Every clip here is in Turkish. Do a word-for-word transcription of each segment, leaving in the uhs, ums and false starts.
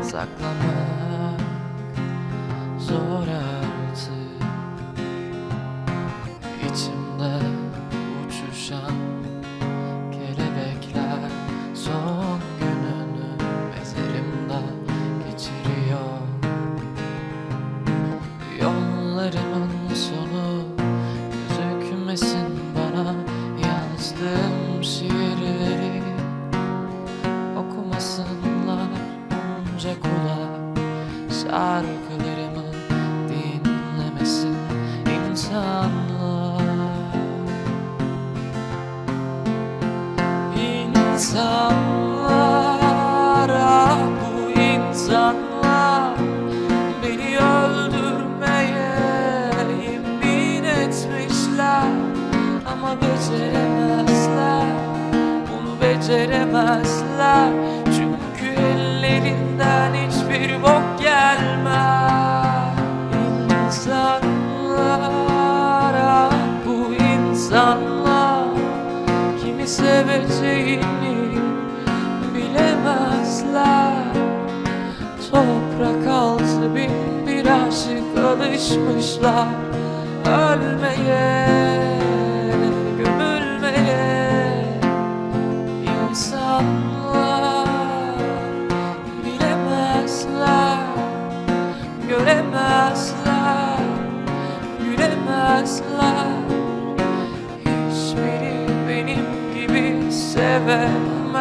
saklamak zor artık. İçimde uçuşan kelebekler son gününü mezarımda geçiriyor. Yollarımın sonu gözükmesin bana, yazdığım şiirleri okumasınlar onca kulak, şarkılarımı dinlemesin insanlar. İnsanlar, ah bu insanlar beni öldürmeye yemin etmişler, ama beceremezler, bunu beceremezler. Çünkü ellerinden hiçbir bok gelmez. İnsanlar, ah bu insanlar kimi seveceğini bilemezler. Toprak altı bin bir aşık alışmışlar ölmeye, gömülmeye. İnsanlar bilemezler, göremezler, gülemezler. Hiçbiri benim gibi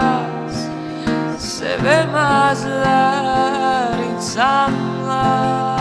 sevemez, sevemezler insanlar.